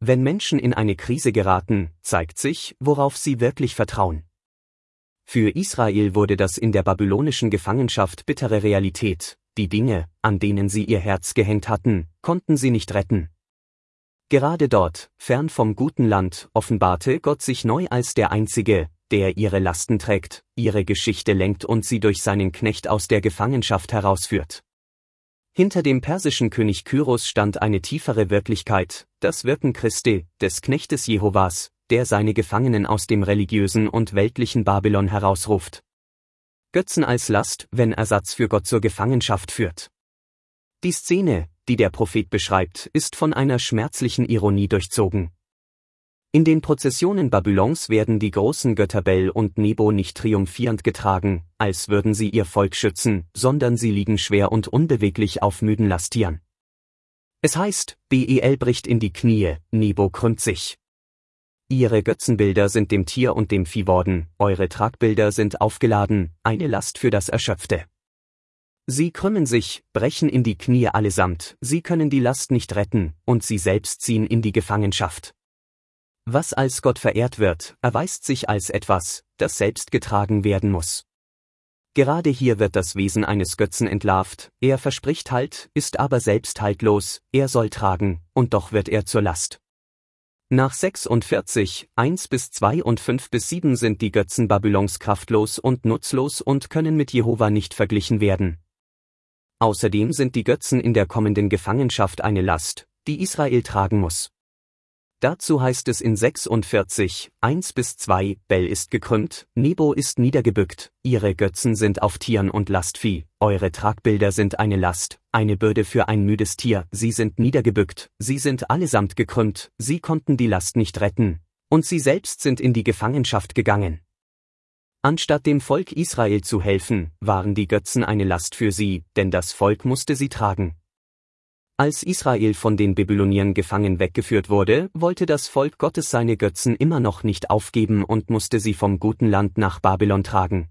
Wenn Menschen in eine Krise geraten, zeigt sich, worauf sie wirklich vertrauen. Für Israel wurde das in der babylonischen Gefangenschaft bittere Realität, die Dinge, an denen sie ihr Herz gehängt hatten, konnten sie nicht retten. Gerade dort, fern vom guten Land, offenbarte Gott sich neu als der Einzige, der ihre Lasten trägt, ihre Geschichte lenkt und sie durch seinen Knecht aus der Gefangenschaft herausführt. Hinter dem persischen König Kyros stand eine tiefere Wirklichkeit, das Wirken Christi, des Knechtes Jehovas, der seine Gefangenen aus dem religiösen und weltlichen Babylon herausruft. Götzen als Last, wenn Ersatz für Gott zur Gefangenschaft führt. Die Szene, die der Prophet beschreibt, ist von einer schmerzlichen Ironie durchzogen. In den Prozessionen Babylons werden die großen Götter Bel und Nebo nicht triumphierend getragen, als würden sie ihr Volk schützen, sondern sie liegen schwer und unbeweglich auf müden Lasttieren. Es heißt, Bel bricht in die Knie, Nebo krümmt sich. Ihre Götzenbilder sind dem Tier und dem Vieh worden, eure Tragbilder sind aufgeladen, eine Last für das Erschöpfte. Sie krümmen sich, brechen in die Knie allesamt, sie können die Last nicht retten, und sie selbst ziehen in die Gefangenschaft. Was als Gott verehrt wird, erweist sich als etwas, das selbst getragen werden muss. Gerade hier wird das Wesen eines Götzen entlarvt, er verspricht Halt, ist aber selbst haltlos, er soll tragen, und doch wird er zur Last. Nach 46, 1-2 und 5-7 sind die Götzen Babylons kraftlos und nutzlos und können mit Jehova nicht verglichen werden. Außerdem sind die Götzen in der kommenden Gefangenschaft eine Last, die Israel tragen muss. Dazu heißt es in 46, 1-2, Bel ist gekrümmt, Nebo ist niedergebückt, ihre Götzen sind auf Tieren und Lastvieh, eure Tragbilder sind eine Last, eine Bürde für ein müdes Tier, sie sind niedergebückt, sie sind allesamt gekrümmt, sie konnten die Last nicht retten, und sie selbst sind in die Gefangenschaft gegangen. Anstatt dem Volk Israel zu helfen, waren die Götzen eine Last für sie, denn das Volk musste sie tragen. Als Israel von den Babyloniern gefangen weggeführt wurde, wollte das Volk Gottes seine Götzen immer noch nicht aufgeben und musste sie vom guten Land nach Babylon tragen.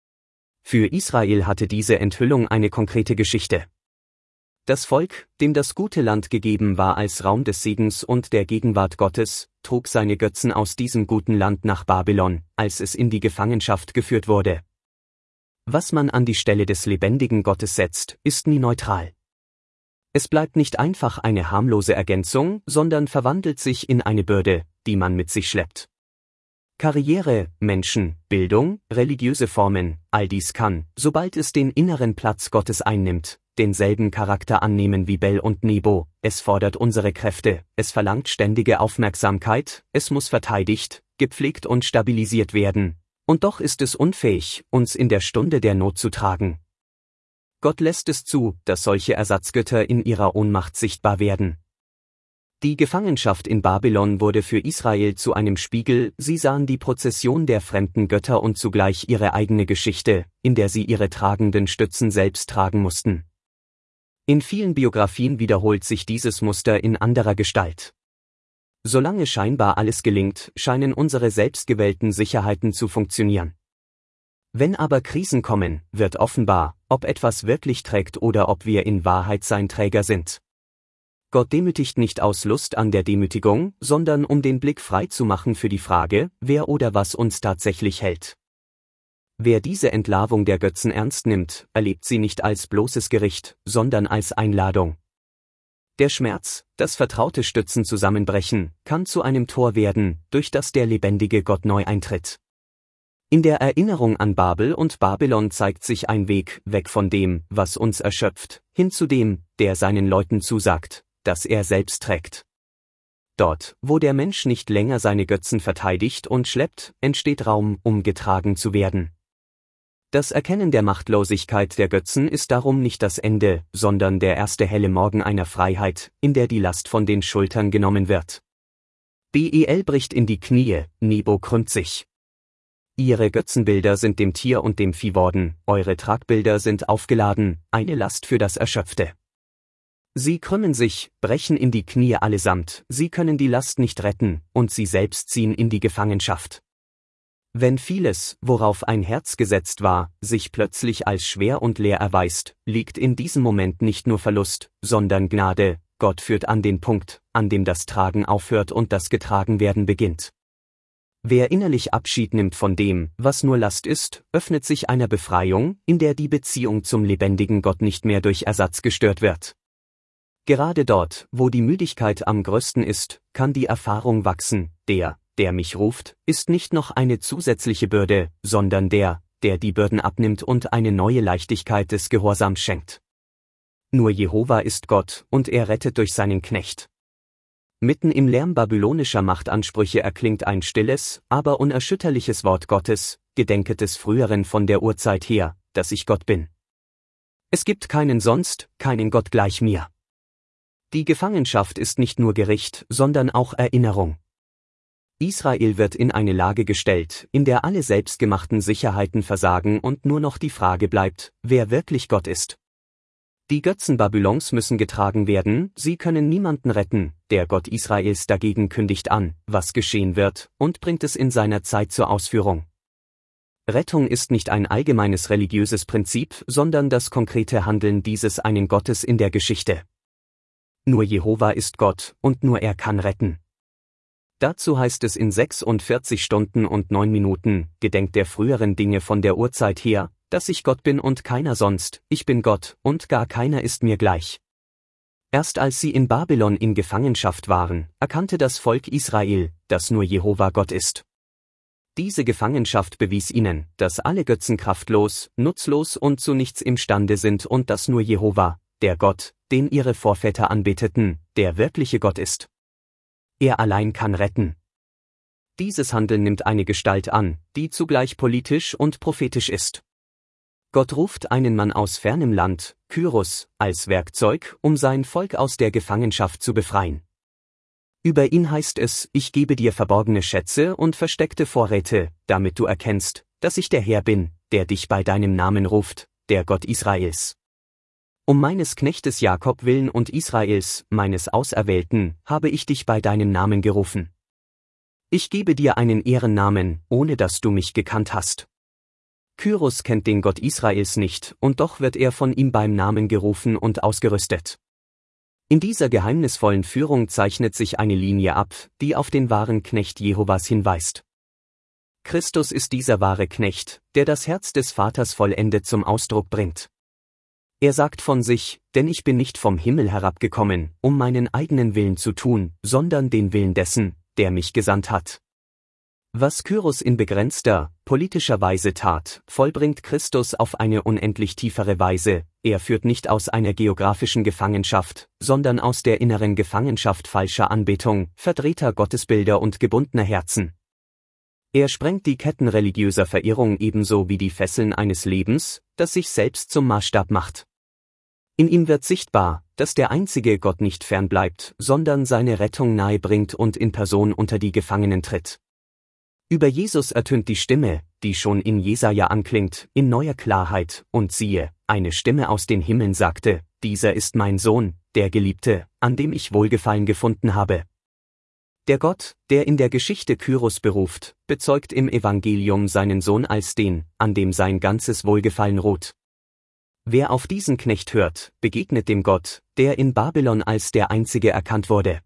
Für Israel hatte diese Enthüllung eine konkrete Geschichte. Das Volk, dem das gute Land gegeben war als Raum des Segens und der Gegenwart Gottes, trug seine Götzen aus diesem guten Land nach Babylon, als es in die Gefangenschaft geführt wurde. Was man an die Stelle des lebendigen Gottes setzt, ist nie neutral. Es bleibt nicht einfach eine harmlose Ergänzung, sondern verwandelt sich in eine Bürde, die man mit sich schleppt. Karriere, Menschen, Bildung, religiöse Formen, all dies kann, sobald es den inneren Platz Gottes einnimmt, denselben Charakter annehmen wie Bel und Nebo, es fordert unsere Kräfte, es verlangt ständige Aufmerksamkeit, es muss verteidigt, gepflegt und stabilisiert werden, und doch ist es unfähig, uns in der Stunde der Not zu tragen. Gott lässt es zu, dass solche Ersatzgötter in ihrer Ohnmacht sichtbar werden. Die Gefangenschaft in Babylon wurde für Israel zu einem Spiegel, sie sahen die Prozession der fremden Götter und zugleich ihre eigene Geschichte, in der sie ihre tragenden Stützen selbst tragen mussten. In vielen Biografien wiederholt sich dieses Muster in anderer Gestalt. Solange scheinbar alles gelingt, scheinen unsere selbstgewählten Sicherheiten zu funktionieren. Wenn aber Krisen kommen, wird offenbar, ob etwas wirklich trägt oder ob wir in Wahrheit sein Träger sind. Gott demütigt nicht aus Lust an der Demütigung, sondern um den Blick frei zu machen für die Frage, wer oder was uns tatsächlich hält. Wer diese Entlarvung der Götzen ernst nimmt, erlebt sie nicht als bloßes Gericht, sondern als Einladung. Der Schmerz, das vertraute Stützen zusammenbrechen, kann zu einem Tor werden, durch das der lebendige Gott neu eintritt. In der Erinnerung an Babel und Babylon zeigt sich ein Weg, weg von dem, was uns erschöpft, hin zu dem, der seinen Leuten zusagt, dass er selbst trägt. Dort, wo der Mensch nicht länger seine Götzen verteidigt und schleppt, entsteht Raum, um getragen zu werden. Das Erkennen der Machtlosigkeit der Götzen ist darum nicht das Ende, sondern der erste helle Morgen einer Freiheit, in der die Last von den Schultern genommen wird. Bel bricht in die Knie, Nebo krümmt sich. Ihre Götzenbilder sind dem Tier und dem Vieh worden, eure Tragbilder sind aufgeladen, eine Last für das Erschöpfte. Sie krümmen sich, brechen in die Knie allesamt, sie können die Last nicht retten, und sie selbst ziehen in die Gefangenschaft. Wenn vieles, worauf ein Herz gesetzt war, sich plötzlich als schwer und leer erweist, liegt in diesem Moment nicht nur Verlust, sondern Gnade, Gott führt an den Punkt, an dem das Tragen aufhört und das Getragenwerden beginnt. Wer innerlich Abschied nimmt von dem, was nur Last ist, öffnet sich einer Befreiung, in der die Beziehung zum lebendigen Gott nicht mehr durch Ersatz gestört wird. Gerade dort, wo die Müdigkeit am größten ist, kann die Erfahrung wachsen, der mich ruft, ist nicht noch eine zusätzliche Bürde, sondern der die Bürden abnimmt und eine neue Leichtigkeit des Gehorsams schenkt. Nur Jehova ist Gott, und er rettet durch seinen Knecht. Mitten im Lärm babylonischer Machtansprüche erklingt ein stilles, aber unerschütterliches Wort Gottes, gedenket des Früheren von der Urzeit her, dass ich Gott bin. Es gibt keinen sonst, keinen Gott gleich mir. Die Gefangenschaft ist nicht nur Gericht, sondern auch Erinnerung. Israel wird in eine Lage gestellt, in der alle selbstgemachten Sicherheiten versagen und nur noch die Frage bleibt, wer wirklich Gott ist. Die Götzen Babylons müssen getragen werden, sie können niemanden retten, der Gott Israels dagegen kündigt an, was geschehen wird, und bringt es in seiner Zeit zur Ausführung. Rettung ist nicht ein allgemeines religiöses Prinzip, sondern das konkrete Handeln dieses einen Gottes in der Geschichte. Nur Jehova ist Gott, und nur er kann retten. Dazu heißt es in 46 Stunden und 9 Minuten, gedenkt der früheren Dinge von der Urzeit her, dass ich Gott bin und keiner sonst, ich bin Gott, und gar keiner ist mir gleich. Erst als sie in Babylon in Gefangenschaft waren, erkannte das Volk Israel, dass nur Jehova Gott ist. Diese Gefangenschaft bewies ihnen, dass alle Götzen kraftlos, nutzlos und zu nichts imstande sind und dass nur Jehova, der Gott, den ihre Vorväter anbeteten, der wirkliche Gott ist. Er allein kann retten. Dieses Handeln nimmt eine Gestalt an, die zugleich politisch und prophetisch ist. Gott ruft einen Mann aus fernem Land, Kyros, als Werkzeug, um sein Volk aus der Gefangenschaft zu befreien. Über ihn heißt es, ich gebe dir verborgene Schätze und versteckte Vorräte, damit du erkennst, dass ich der Herr bin, der dich bei deinem Namen ruft, der Gott Israels. Um meines Knechtes Jakob willen und Israels, meines Auserwählten, habe ich dich bei deinem Namen gerufen. Ich gebe dir einen Ehrennamen, ohne dass du mich gekannt hast. Kyros kennt den Gott Israels nicht, und doch wird er von ihm beim Namen gerufen und ausgerüstet. In dieser geheimnisvollen Führung zeichnet sich eine Linie ab, die auf den wahren Knecht Jehovas hinweist. Christus ist dieser wahre Knecht, der das Herz des Vaters vollendet zum Ausdruck bringt. Er sagt von sich, denn ich bin nicht vom Himmel herabgekommen, um meinen eigenen Willen zu tun, sondern den Willen dessen, der mich gesandt hat. Was Kyros in begrenzter, politischer Weise tat, vollbringt Christus auf eine unendlich tiefere Weise, er führt nicht aus einer geografischen Gefangenschaft, sondern aus der inneren Gefangenschaft falscher Anbetung, verdrehter Gottesbilder und gebundener Herzen. Er sprengt die Ketten religiöser Verirrung ebenso wie die Fesseln eines Lebens, das sich selbst zum Maßstab macht. In ihm wird sichtbar, dass der einzige Gott nicht fern bleibt, sondern seine Rettung nahe bringt und in Person unter die Gefangenen tritt. Über Jesus ertönt die Stimme, die schon in Jesaja anklingt, in neuer Klarheit, und siehe, eine Stimme aus den Himmeln sagte, dieser ist mein Sohn, der Geliebte, an dem ich Wohlgefallen gefunden habe. Der Gott, der in der Geschichte Kyros beruft, bezeugt im Evangelium seinen Sohn als den, an dem sein ganzes Wohlgefallen ruht. Wer auf diesen Knecht hört, begegnet dem Gott, der in Babylon als der Einzige erkannt wurde.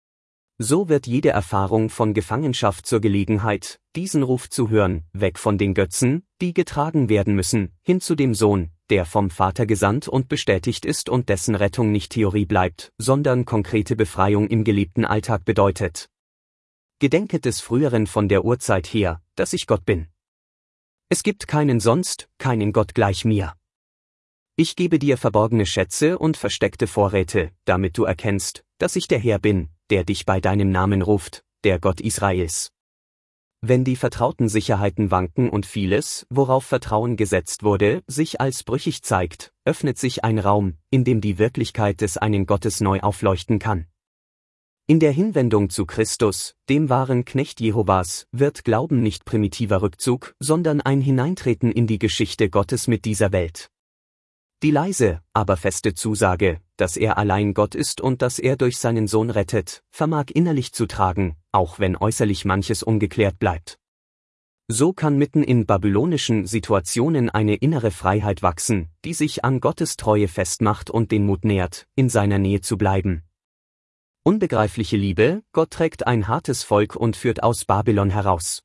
So wird jede Erfahrung von Gefangenschaft zur Gelegenheit, diesen Ruf zu hören, weg von den Götzen, die getragen werden müssen, hin zu dem Sohn, der vom Vater gesandt und bestätigt ist und dessen Rettung nicht Theorie bleibt, sondern konkrete Befreiung im gelebten Alltag bedeutet. Gedenket des Früheren von der Urzeit her, dass ich Gott bin. Es gibt keinen sonst, keinen Gott gleich mir. Ich gebe dir verborgene Schätze und versteckte Vorräte, damit du erkennst, dass ich der Herr bin, der dich bei deinem Namen ruft, der Gott Israels. Wenn die vertrauten Sicherheiten wanken und vieles, worauf Vertrauen gesetzt wurde, sich als brüchig zeigt, öffnet sich ein Raum, in dem die Wirklichkeit des einen Gottes neu aufleuchten kann. In der Hinwendung zu Christus, dem wahren Knecht Jehovas, wird Glauben nicht primitiver Rückzug, sondern ein Hineintreten in die Geschichte Gottes mit dieser Welt. Die leise, aber feste Zusage, dass er allein Gott ist und dass er durch seinen Sohn rettet, vermag innerlich zu tragen, auch wenn äußerlich manches ungeklärt bleibt. So kann mitten in babylonischen Situationen eine innere Freiheit wachsen, die sich an Gottes Treue festmacht und den Mut nährt, in seiner Nähe zu bleiben. Unbegreifliche Liebe, Gott trägt ein hartes Volk und führt aus Babylon heraus.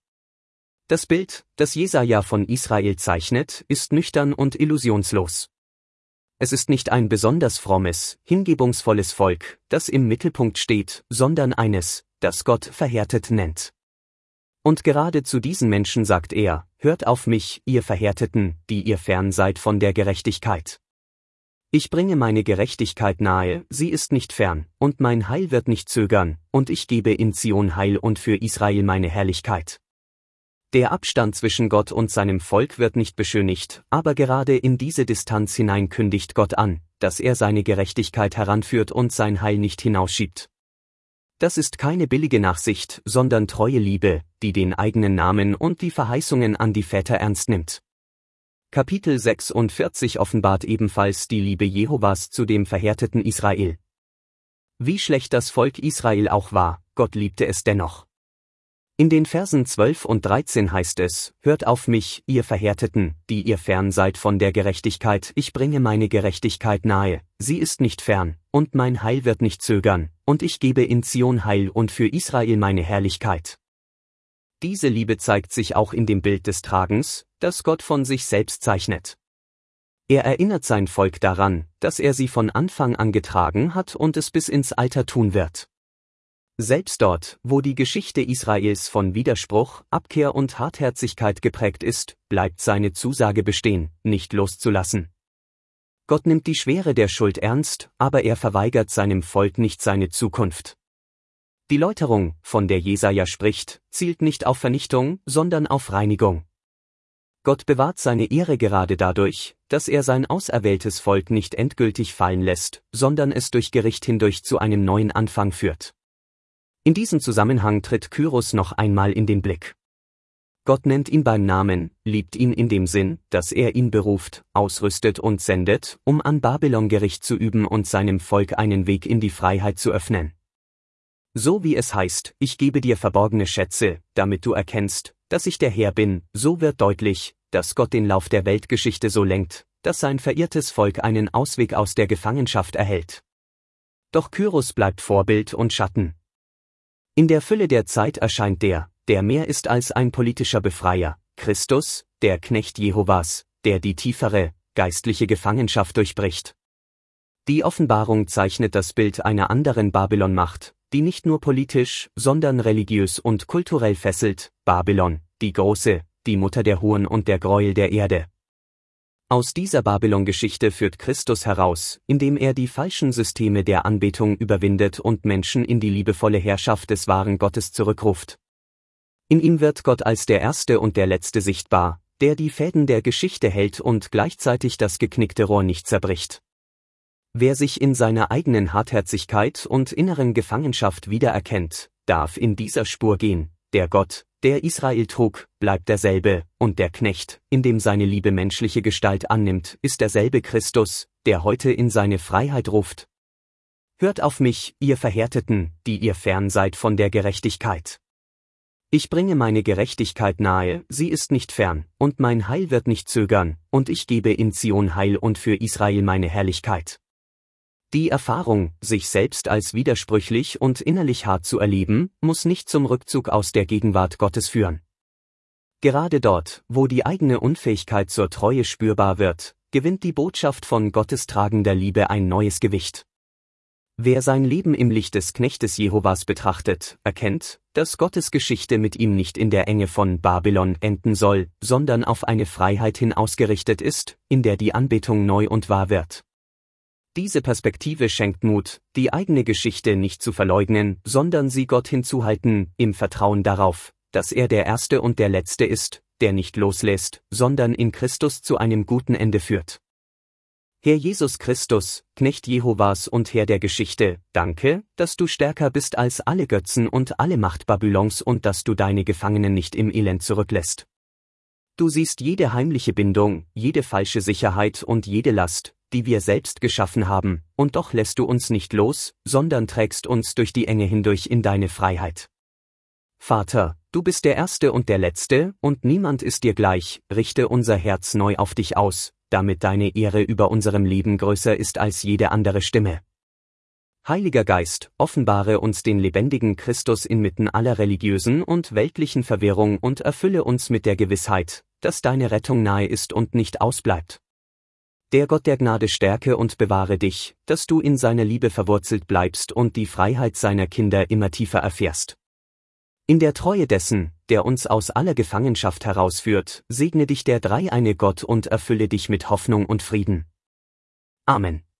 Das Bild, das Jesaja von Israel zeichnet, ist nüchtern und illusionslos. Es ist nicht ein besonders frommes, hingebungsvolles Volk, das im Mittelpunkt steht, sondern eines, das Gott verhärtet nennt. Und gerade zu diesen Menschen sagt er: Hört auf mich, ihr Verhärteten, die ihr fern seid von der Gerechtigkeit. Ich bringe meine Gerechtigkeit nahe, sie ist nicht fern, und mein Heil wird nicht zögern, und ich gebe in Zion Heil und für Israel meine Herrlichkeit. Der Abstand zwischen Gott und seinem Volk wird nicht beschönigt, aber gerade in diese Distanz hinein kündigt Gott an, dass er seine Gerechtigkeit heranführt und sein Heil nicht hinausschiebt. Das ist keine billige Nachsicht, sondern treue Liebe, die den eigenen Namen und die Verheißungen an die Väter ernst nimmt. Kapitel 46 offenbart ebenfalls die Liebe Jehovas zu dem verhärteten Israel. Wie schlecht das Volk Israel auch war, Gott liebte es dennoch. In den Versen 12 und 13 heißt es: Hört auf mich, ihr Verhärteten, die ihr fern seid von der Gerechtigkeit, ich bringe meine Gerechtigkeit nahe, sie ist nicht fern, und mein Heil wird nicht zögern, und ich gebe in Zion Heil und für Israel meine Herrlichkeit. Diese Liebe zeigt sich auch in dem Bild des Tragens, das Gott von sich selbst zeichnet. Er erinnert sein Volk daran, dass er sie von Anfang an getragen hat und es bis ins Alter tun wird. Selbst dort, wo die Geschichte Israels von Widerspruch, Abkehr und Hartherzigkeit geprägt ist, bleibt seine Zusage bestehen, nicht loszulassen. Gott nimmt die Schwere der Schuld ernst, aber er verweigert seinem Volk nicht seine Zukunft. Die Läuterung, von der Jesaja spricht, zielt nicht auf Vernichtung, sondern auf Reinigung. Gott bewahrt seine Ehre gerade dadurch, dass er sein auserwähltes Volk nicht endgültig fallen lässt, sondern es durch Gericht hindurch zu einem neuen Anfang führt. In diesem Zusammenhang tritt Kyros noch einmal in den Blick. Gott nennt ihn beim Namen, liebt ihn in dem Sinn, dass er ihn beruft, ausrüstet und sendet, um an Babylon Gericht zu üben und seinem Volk einen Weg in die Freiheit zu öffnen. So wie es heißt: Ich gebe dir verborgene Schätze, damit du erkennst, dass ich der Herr bin, so wird deutlich, dass Gott den Lauf der Weltgeschichte so lenkt, dass sein verirrtes Volk einen Ausweg aus der Gefangenschaft erhält. Doch Kyros bleibt Vorbild und Schatten. In der Fülle der Zeit erscheint der mehr ist als ein politischer Befreier, Christus, der Knecht Jehovas, der die tiefere, geistliche Gefangenschaft durchbricht. Die Offenbarung zeichnet das Bild einer anderen Babylon-Macht, die nicht nur politisch, sondern religiös und kulturell fesselt: Babylon, die Große, die Mutter der Huren und der Gräuel der Erde. Aus dieser Babylon-Geschichte führt Christus heraus, indem er die falschen Systeme der Anbetung überwindet und Menschen in die liebevolle Herrschaft des wahren Gottes zurückruft. In ihm wird Gott als der Erste und der Letzte sichtbar, der die Fäden der Geschichte hält und gleichzeitig das geknickte Rohr nicht zerbricht. Wer sich in seiner eigenen Hartherzigkeit und inneren Gefangenschaft wiedererkennt, darf in dieser Spur gehen: Der Gott, der Israel trug, bleibt derselbe, und der Knecht, in dem seine Liebe menschliche Gestalt annimmt, ist derselbe Christus, der heute in seine Freiheit ruft. Hört auf mich, ihr Verhärteten, die ihr fern seid von der Gerechtigkeit. Ich bringe meine Gerechtigkeit nahe, sie ist nicht fern, und mein Heil wird nicht zögern, und ich gebe in Zion Heil und für Israel meine Herrlichkeit. Die Erfahrung, sich selbst als widersprüchlich und innerlich hart zu erleben, muss nicht zum Rückzug aus der Gegenwart Gottes führen. Gerade dort, wo die eigene Unfähigkeit zur Treue spürbar wird, gewinnt die Botschaft von Gottes tragender Liebe ein neues Gewicht. Wer sein Leben im Licht des Knechtes Jehovas betrachtet, erkennt, dass Gottes Geschichte mit ihm nicht in der Enge von Babylon enden soll, sondern auf eine Freiheit hin ausgerichtet ist, in der die Anbetung neu und wahr wird. Diese Perspektive schenkt Mut, die eigene Geschichte nicht zu verleugnen, sondern sie Gott hinzuhalten, im Vertrauen darauf, dass er der Erste und der Letzte ist, der nicht loslässt, sondern in Christus zu einem guten Ende führt. Herr Jesus Christus, Knecht Jehovas und Herr der Geschichte, danke, dass du stärker bist als alle Götzen und alle Macht Babylons und dass du deine Gefangenen nicht im Elend zurücklässt. Du siehst jede heimliche Bindung, jede falsche Sicherheit und jede Last, die wir selbst geschaffen haben, und doch lässt du uns nicht los, sondern trägst uns durch die Enge hindurch in deine Freiheit. Vater, du bist der Erste und der Letzte, und niemand ist dir gleich, richte unser Herz neu auf dich aus, damit deine Ehre über unserem Leben größer ist als jede andere Stimme. Heiliger Geist, offenbare uns den lebendigen Christus inmitten aller religiösen und weltlichen Verwirrung und erfülle uns mit der Gewissheit, dass deine Rettung nahe ist und nicht ausbleibt. Der Gott der Gnade stärke und bewahre dich, dass du in seiner Liebe verwurzelt bleibst und die Freiheit seiner Kinder immer tiefer erfährst. In der Treue dessen, der uns aus aller Gefangenschaft herausführt, segne dich der dreieine Gott und erfülle dich mit Hoffnung und Frieden. Amen.